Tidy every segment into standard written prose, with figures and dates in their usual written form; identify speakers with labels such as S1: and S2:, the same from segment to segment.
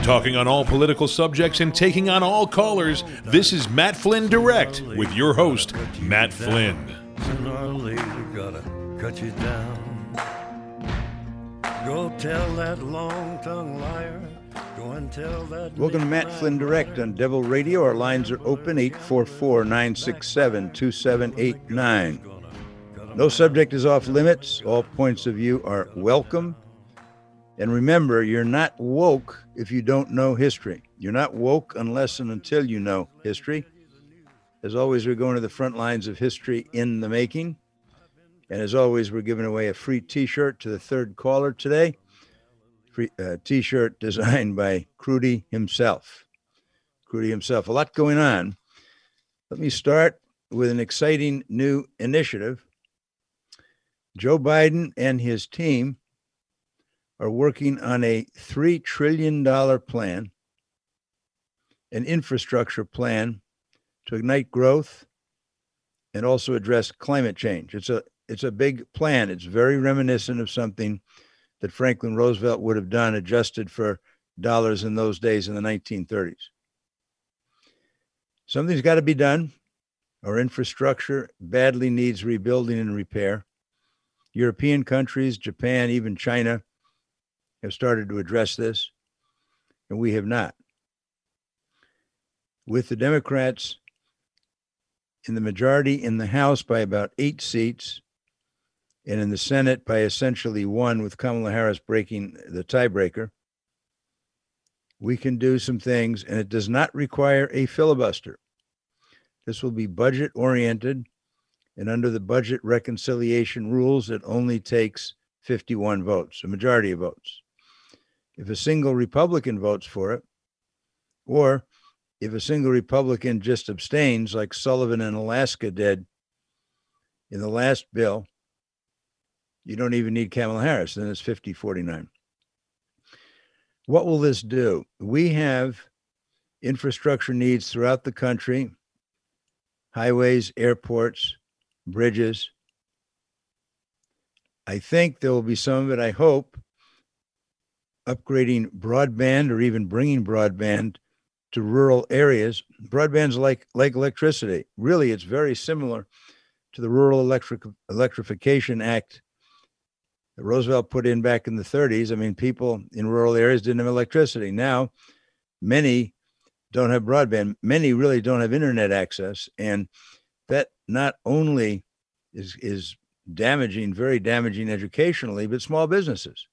S1: Talking on all political subjects and taking on all callers, this is Matt Flynn Direct with your host, Matt Flynn.
S2: Sooner or later, gotta cut you down. Go tell that long-tongued liar. Go and tell that.
S3: Welcome to Matt Flynn Direct on Devil Radio. Our lines are open, 844-967-2789. No subject is off limits. All points of view are welcome. And remember, you're not woke if you don't know history. You're not woke unless and until you know history. As always, we're going to the front lines of history in the making. And as always, we're giving away a free T-shirt to the third caller today. Free T-shirt designed by Crudy himself. Crudy himself. A lot going on. Let me start with an exciting new initiative. Joe Biden and his team are working on a $3 trillion plan, an infrastructure plan to ignite growth and also address climate change. It's a big plan. It's very reminiscent of something that Franklin Roosevelt would have done, adjusted for dollars in those days in the 1930s. Something's got to be done. Our infrastructure badly needs rebuilding and repair. European countries, Japan, even China, have started to address this, and we have not. With the Democrats in the majority in the House by about 8 seats, and in the Senate by essentially 1, with Kamala Harris breaking the tiebreaker, we can do some things, and it does not require a filibuster. This will be budget-oriented, and under the budget reconciliation rules, it only takes 51 votes, a majority of votes. If a single Republican votes for it, or if a single Republican just abstains, like Sullivan in Alaska did in the last bill, you don't even need Kamala Harris. Then it's 50-49. What will this do? We have infrastructure needs throughout the country, highways, airports, bridges. I think there will be some of it, I hope, upgrading broadband or even bringing broadband to rural areas. Broadband's like electricity. Really, it's very similar to the Rural Electrification Act that Roosevelt put in back in the 30s. I mean, people in rural areas didn't have electricity. Now, many don't have broadband. Many really don't have internet access. And that not only is damaging, very damaging educationally, but small businesses.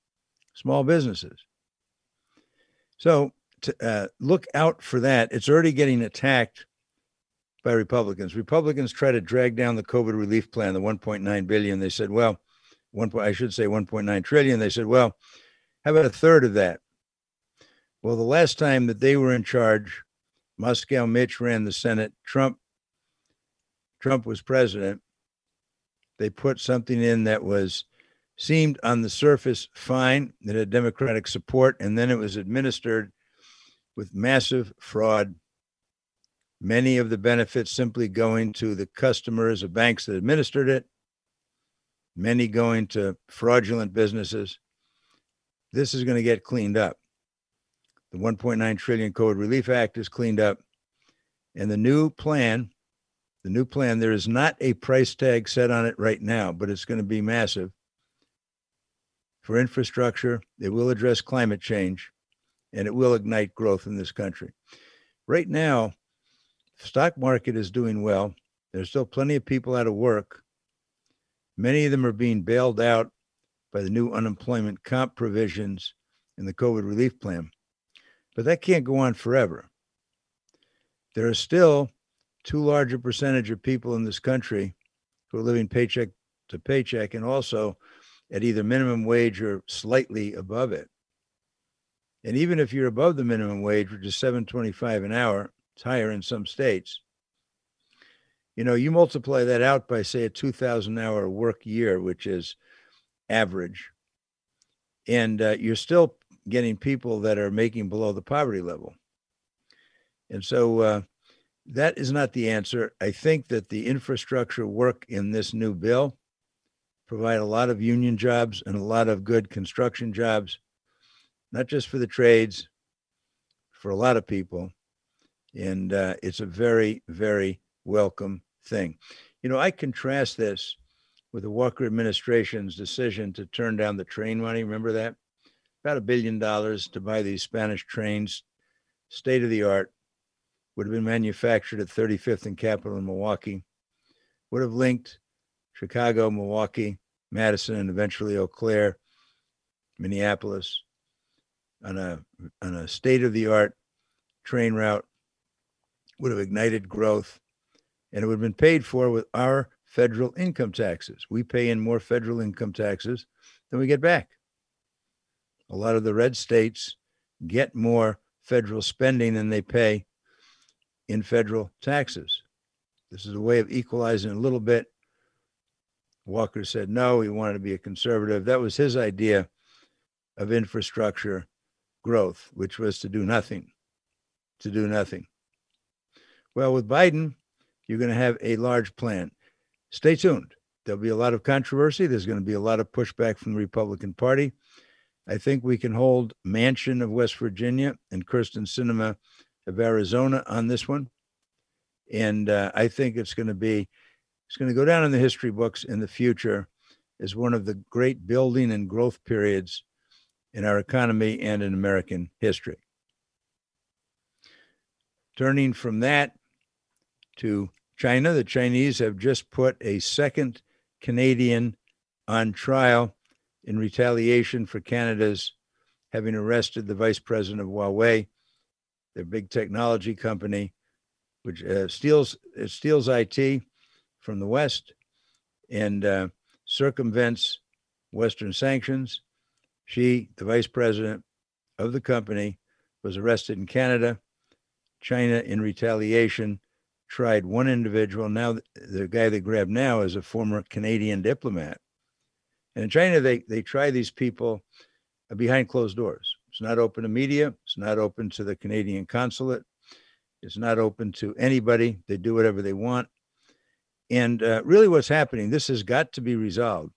S3: So look out for that. It's already getting attacked by Republicans. Republicans try to drag down the COVID relief plan, the $1.9 billion. They said, well, 1.9 trillion. They said, well, how about a third of that? Well, the last time that they were in charge, Moscow Mitch ran the Senate, Trump was president. They put something in that seemed on the surface fine, that had Democratic support, and then it was administered with massive fraud. Many of the benefits simply going to the customers of banks that administered it, many going to fraudulent businesses. This is going to get cleaned up. The 1.9 trillion COVID Relief Act is cleaned up. And the new plan, there is not a price tag set on it right now, but it's going to be massive. For infrastructure, it will address climate change, and it will ignite growth in this country. Right now, the stock market is doing well. There's still plenty of people out of work. Many of them are being bailed out by the new unemployment comp provisions in the COVID relief plan. But that can't go on forever. There are still too large a percentage of people in this country who are living paycheck to paycheck, and also at either minimum wage or slightly above it. And even if you're above the minimum wage, which is $7.25 an hour, it's higher in some states. You multiply that out by, say, a 2,000-hour work year, which is average, and you're still getting people that are making below the poverty level. And so that is not the answer. I think that the infrastructure work in this new bill provide a lot of union jobs and a lot of good construction jobs, not just for the trades, for a lot of people. And it's a very, very welcome thing. You know, I contrast this with the Walker administration's decision to turn down the train money. Remember that? About $1 billion to buy these Spanish trains, state of the art, would have been manufactured at 35th and Capitol in Milwaukee, would have linked Chicago, Milwaukee, Madison, and eventually Eau Claire, Minneapolis, on a state of the art train route, would have ignited growth, and it would have been paid for with our federal income taxes. We pay in more federal income taxes than we get back. A lot of the red states get more federal spending than they pay in federal taxes. This is a way of equalizing a little bit. Walker said no, he wanted to be a conservative. That was his idea of infrastructure growth, which was to do nothing. Well, with Biden, you're going to have a large plan. Stay tuned. There'll be a lot of controversy. There's going to be a lot of pushback from the Republican Party. I think we can hold Manchin of West Virginia and Kyrsten Sinema of Arizona on this one. And I think it's going to go down in the history books in the future as one of the great building and growth periods in our economy and in American history. Turning from that to China, the Chinese have just put a second Canadian on trial in retaliation for Canada's having arrested the vice president of Huawei, their big technology company, which steals IT from the West and circumvents Western sanctions. She, the vice president of the company, was arrested in Canada. China, in retaliation, tried one individual. Now, the guy they grabbed now is a former Canadian diplomat. And in China, they try these people behind closed doors. It's not open to media. It's not open to the Canadian consulate. It's not open to anybody. They do whatever they want. And really what's happening, this has got to be resolved.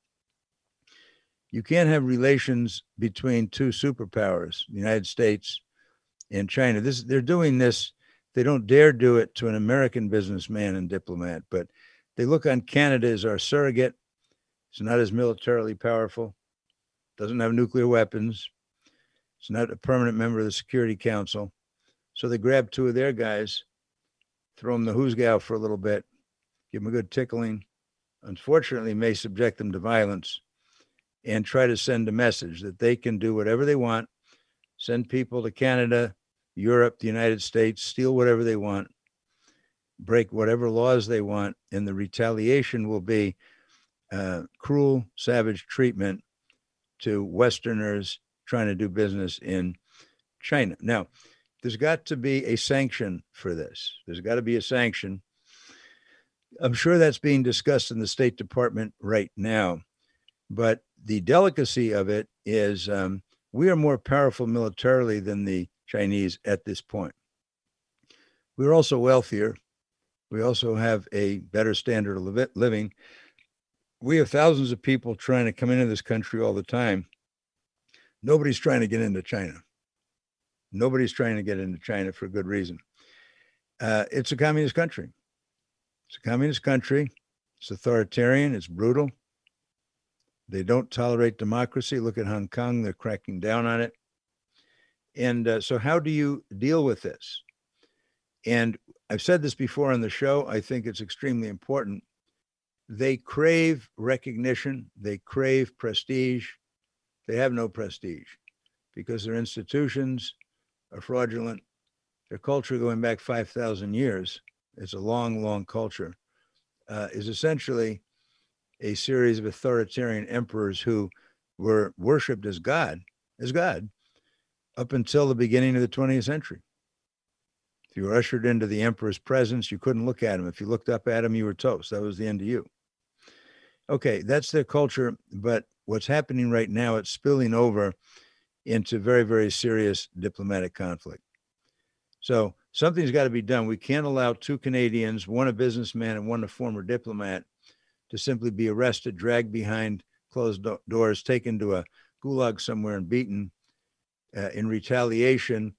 S3: You can't have relations between two superpowers, the United States and China. They're doing this. They don't dare do it to an American businessman and diplomat, but they look on Canada as our surrogate. It's not as militarily powerful, doesn't have nuclear weapons. It's not a permanent member of the Security Council. So they grab two of their guys, throw them the hoosgow for a little bit, give them a good tickling. Unfortunately, may subject them to violence and try to send a message that they can do whatever they want, send people to Canada, Europe, the United States, steal whatever they want, break whatever laws they want, and the retaliation will be cruel, savage treatment to Westerners trying to do business in China. Now, there's got to be a sanction for this. There's got to be a sanction. I'm sure that's being discussed in the State Department right now. But the delicacy of it is we are more powerful militarily than the Chinese at this point. We're also wealthier. We also have a better standard of living. We have thousands of people trying to come into this country all the time. Nobody's trying to get into China. Nobody's trying to get into China for good reason. It's a communist country. It's a communist country. It's authoritarian. It's brutal. They don't tolerate democracy. Look at Hong Kong. They're cracking down on it. And so how do you deal with this? And I've said this before on the show. I think it's extremely important. They crave recognition. They crave prestige. They have no prestige because their institutions are fraudulent. Their culture going back 5,000 years, it's a long, long culture, is essentially a series of authoritarian emperors who were worshipped as God, up until the beginning of the 20th century. If you were ushered into the emperor's presence, you couldn't look at him. If you looked up at him, you were toast. That was the end of you. Okay, that's their culture, but what's happening right now, it's spilling over into very, very serious diplomatic conflict. So something's got to be done. We can't allow two Canadians, one a businessman and one a former diplomat, to simply be arrested, dragged behind closed doors, taken to a gulag somewhere and beaten in retaliation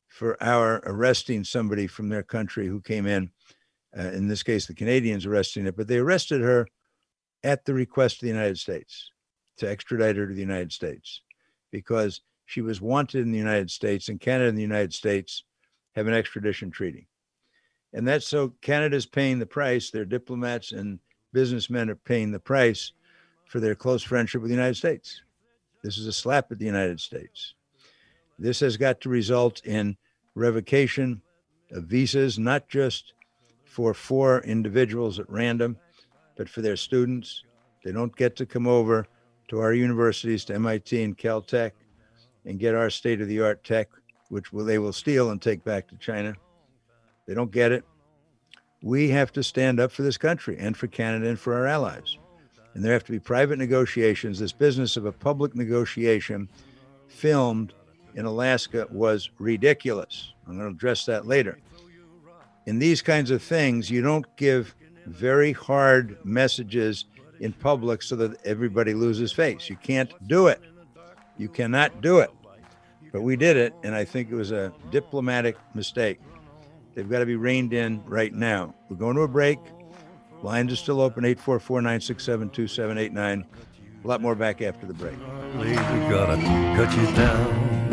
S3: for our arresting somebody from their country who came in this case, the Canadians arresting it, but they arrested her at the request of the United States to extradite her to the United States because she was wanted in the United States, and Canada and the United States have an extradition treaty. And that's so Canada's paying the price. Their diplomats and businessmen are paying the price for their close friendship with the United States. This is a slap at the United States. This has got to result in revocation of visas, not just for 4 individuals at random, but for their students. They don't get to come over to our universities, to MIT and Caltech, and get our state-of-the-art tech, which they will steal and take back to China. They don't get it. We have to stand up for this country and for Canada and for our allies. And there have to be private negotiations. This business of a public negotiation filmed in Alaska was ridiculous. I'm going to address that later. In these kinds of things, you don't give very hard messages in public so that everybody loses face. You can't do it. You cannot do it. But we did it, and I think it was a diplomatic mistake. They've got to be reined in right now. We're going to a break. Lines are still open, 844-967-2789. A lot more back after the break.
S2: We gotta cut you down.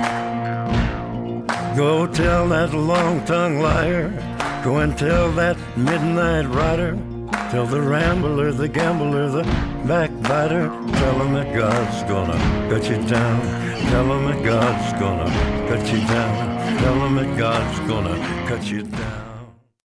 S2: Go tell that long-tongued liar. Go and tell that midnight rider. Tell the rambler, the gambler, the backbiter. Tell him that God's gonna cut you down. Tell him that God's gonna cut you down. Tell him that God's gonna cut you down.